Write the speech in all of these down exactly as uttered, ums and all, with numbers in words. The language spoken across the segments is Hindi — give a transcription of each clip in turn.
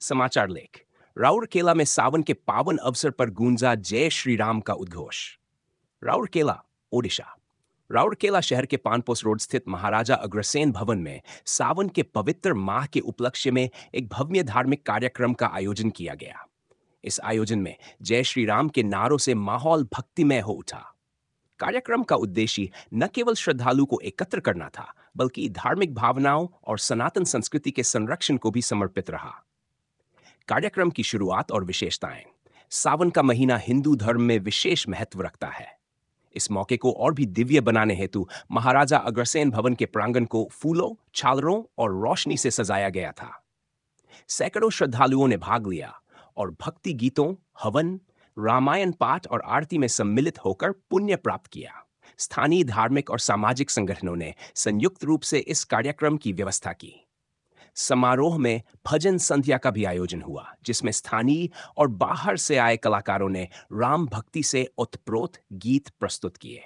समाचार लेख। राउरकेला में सावन के पावन अवसर पर गूंजा जय श्री राम का उद्घोष। राउरकेला, ओडिशा। राउरकेला शहर के पानपोस रोड स्थित महाराजा अग्रसेन भवन में सावन के पवित्र माह के उपलक्ष्य में एक भव्य धार्मिक कार्यक्रम का आयोजन किया गया। इस आयोजन में जय श्री राम के नारों से माहौल भक्तिमय हो उठा। कार्यक्रम का उद्देश्य न केवल श्रद्धालु को एकत्र करना था, बल्कि धार्मिक भावनाओं और सनातन संस्कृति के संरक्षण को भी समर्पित रहा। कार्यक्रम की शुरुआत और विशेषताएं। सावन का महीना हिंदू धर्म में विशेष महत्व रखता है। इस मौके को और भी दिव्य बनाने हेतु महाराजा अग्रसेन भवन के प्रांगण को फूलों, झालरों और रोशनी से सजाया गया था। सैकड़ों श्रद्धालुओं ने भाग लिया और भक्ति गीतों, हवन, रामायण पाठ और आरती में सम्मिलित होकर पुण्य प्राप्त किया। स्थानीय धार्मिक और सामाजिक संगठनों ने संयुक्त रूप से इस कार्यक्रम की व्यवस्था की। समारोह में भजन संध्या का भी आयोजन हुआ, जिसमें स्थानीय और बाहर से आए कलाकारों ने राम भक्ति से ओतप्रोत गीत प्रस्तुत किए।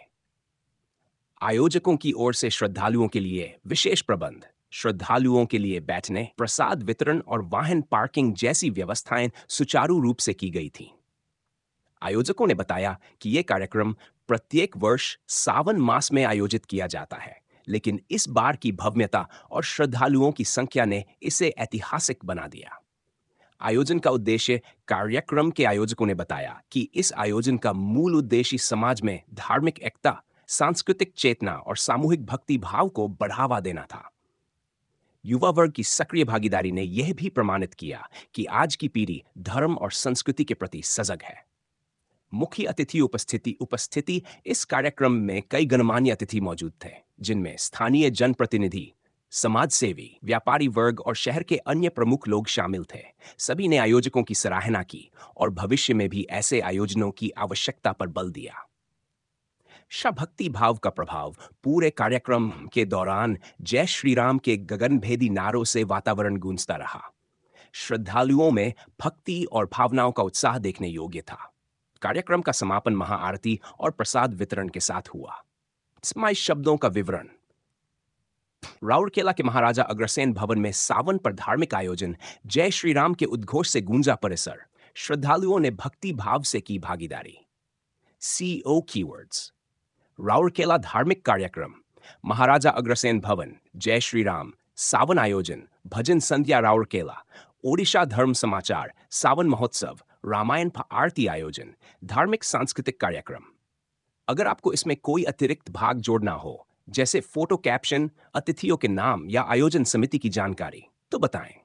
आयोजकों की ओर से श्रद्धालुओं के लिए विशेष प्रबंध, श्रद्धालुओं के लिए बैठने, प्रसाद वितरण और वाहन पार्किंग जैसी व्यवस्थाएं सुचारू रूप से की गई थीं। आयोजकों ने बताया कि यह कार्यक्रम प्रत्येक वर्ष सावन मास में आयोजित किया जाता है, लेकिन इस बार की भव्यता और श्रद्धालुओं की संख्या ने इसे ऐतिहासिक बना दिया। आयोजन का उद्देश्य। कार्यक्रम के आयोजकों ने बताया कि इस आयोजन का मूल उद्देश्य समाज में धार्मिक एकता, सांस्कृतिक चेतना और सामूहिक भक्ति भाव को बढ़ावा देना था। युवा वर्ग की सक्रिय भागीदारी ने यह भी प्रमाणित किया कि आज की पीढ़ी धर्म और संस्कृति के प्रति सजग है। मुख्य अतिथि उपस्थिति उपस्थिति इस कार्यक्रम में कई गणमान्य अतिथि मौजूद थे, जिनमें स्थानीय जनप्रतिनिधि, समाज सेवी, व्यापारी वर्ग और शहर के अन्य प्रमुख लोग शामिल थे। सभी ने आयोजकों की सराहना की और भविष्य में भी ऐसे आयोजनों की आवश्यकता पर बल दिया। भक्ति भाव का प्रभाव। पूरे कार्यक्रम के दौरान जय श्री राम के गगनभेदी नारों से वातावरण गूंजता रहा। श्रद्धालुओं में भक्ति और भावनाओं का उत्साह देखने योग्य था। कार्यक्रम का समापन महाआरती और प्रसाद वितरण के साथ हुआ। इसमें शब्दों का विवरण। राउरकेला के महाराजा अग्रसेन भवन में सावन पर धार्मिक आयोजन जय श्री राम के उद्घोष से गूंजा परिसर। श्रद्धालुओं ने भक्ति भाव से की भागीदारी। CO keywords. राउरकेला धार्मिक कार्यक्रम, महाराजा अग्रसेन भवन, जय श्री राम, सावन आयोजन, भजन संध्या राउरकेला, ओडिशा धर्म समाचार, सावन महोत्सव, रामायण आरती आयोजन, धार्मिक सांस्कृतिक कार्यक्रम। अगर आपको इसमें कोई अतिरिक्त भाग जोड़ना हो, जैसे फोटो कैप्शन, अतिथियों के नाम या आयोजन समिति की जानकारी, तो बताएं।